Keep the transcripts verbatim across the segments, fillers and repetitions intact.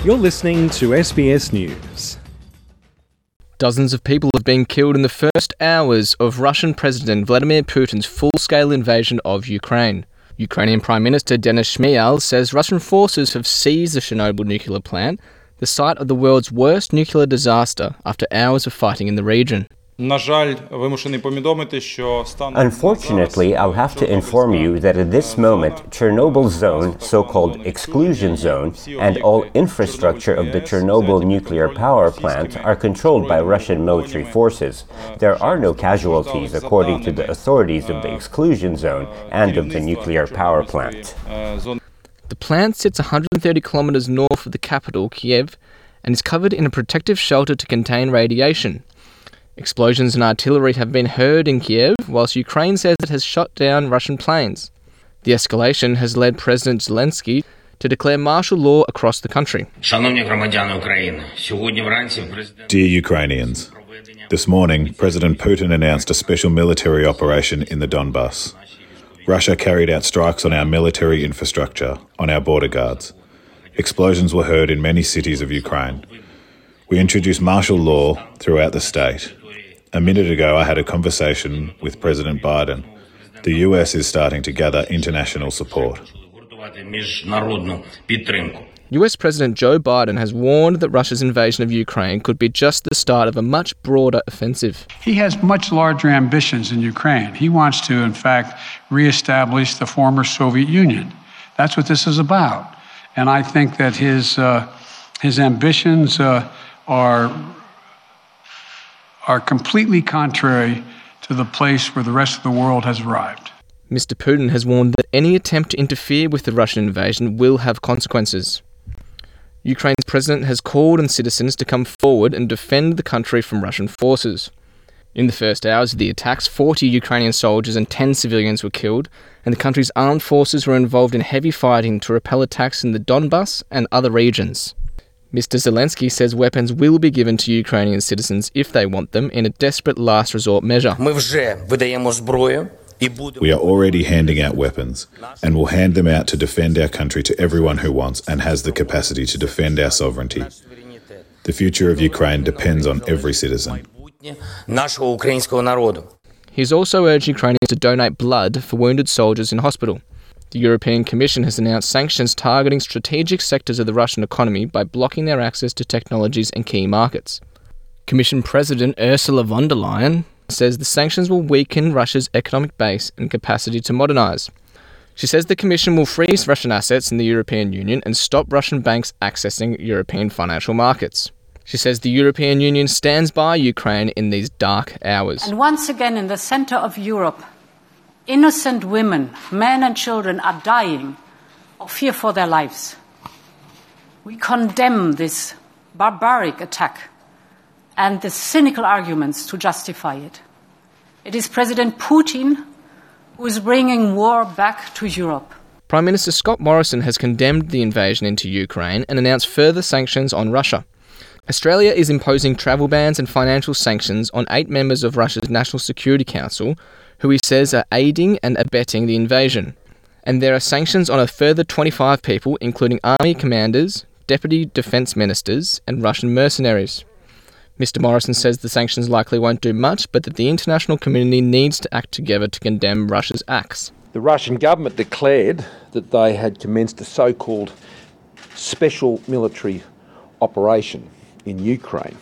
You're listening to S B S News. Dozens of people have been killed in the first hours of Russian President Vladimir Putin's full-scale invasion of Ukraine. Ukrainian Prime Minister Denis Shmyhal says Russian forces have seized the Chernobyl nuclear plant, the site of the world's worst nuclear disaster, after hours of fighting in the region. Unfortunately, I'll have to inform you that at this moment, Chernobyl zone, so-called exclusion zone, and all infrastructure of the Chernobyl nuclear power plant are controlled by Russian military forces. There are no casualties according to the authorities of the exclusion zone and of the nuclear power plant. The plant sits one hundred thirty kilometres north of the capital, Kiev, and is covered in a protective shelter to contain radiation. Explosions and artillery have been heard in Kiev, whilst Ukraine says it has shot down Russian planes. The escalation has led President Zelensky to declare martial law across the country. Dear Ukrainians, this morning President Putin announced a special military operation in the Donbas. Russia carried out strikes on our military infrastructure, on our border guards. Explosions were heard in many cities of Ukraine. We introduced martial law throughout the state. A minute ago, I had a conversation with President Biden. The U S is starting to gather international support. U S President Joe Biden has warned that Russia's invasion of Ukraine could be just the start of a much broader offensive. He has much larger ambitions in Ukraine. He wants to, in fact, reestablish the former Soviet Union. That's what this is about. And I think that his uh, his ambitions uh, are are completely contrary to the place where the rest of the world has arrived. Mister Putin has warned that any attempt to interfere with the Russian invasion will have consequences. Ukraine's president has called on citizens to come forward and defend the country from Russian forces. In the first hours of the attacks, forty Ukrainian soldiers and ten civilians were killed, and the country's armed forces were involved in heavy fighting to repel attacks in the Donbas and other regions. Mister Zelensky says weapons will be given to Ukrainian citizens if they want them in a desperate last resort measure. We are already handing out weapons and will hand them out to defend our country to everyone who wants and has the capacity to defend our sovereignty. The future of Ukraine depends on every citizen. He's also urged Ukrainians to donate blood for wounded soldiers in hospital. The European Commission has announced sanctions targeting strategic sectors of the Russian economy by blocking their access to technologies and key markets. Commission President Ursula von der Leyen says the sanctions will weaken Russia's economic base and capacity to modernise. She says the Commission will freeze Russian assets in the European Union and stop Russian banks accessing European financial markets. She says the European Union stands by Ukraine in these dark hours. And once again, in the centre of Europe, innocent women, men and children are dying of fear for their lives. We condemn this barbaric attack and the cynical arguments to justify it. It is President Putin who is bringing war back to Europe. Prime Minister Scott Morrison has condemned the invasion into Ukraine and announced further sanctions on Russia. Australia is imposing travel bans and financial sanctions on eight members of Russia's National Security Council, who he says are aiding and abetting the invasion. And there are sanctions on a further twenty-five people, including army commanders, deputy defence ministers, and Russian mercenaries. Mister Morrison says the sanctions likely won't do much, but that the international community needs to act together to condemn Russia's acts. The Russian government declared that they had commenced a so-called special military operation in Ukraine.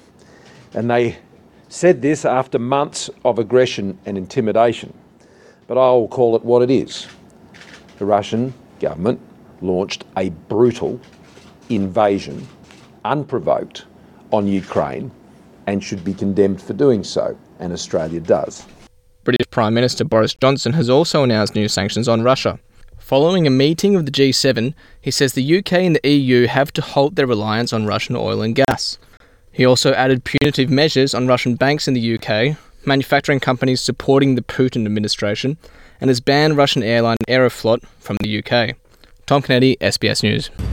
And they said this after months of aggression and intimidation. But I will call it what it is. The Russian government launched a brutal invasion, unprovoked, on Ukraine, and should be condemned for doing so, and Australia does. British Prime Minister Boris Johnson has also announced new sanctions on Russia. Following a meeting of the G seven, he says the U K and the E U have to halt their reliance on Russian oil and gas. He also added punitive measures on Russian banks in the U K, manufacturing companies supporting the Putin administration, and has banned Russian airline Aeroflot from the U K. Tom Kennedy, S B S News.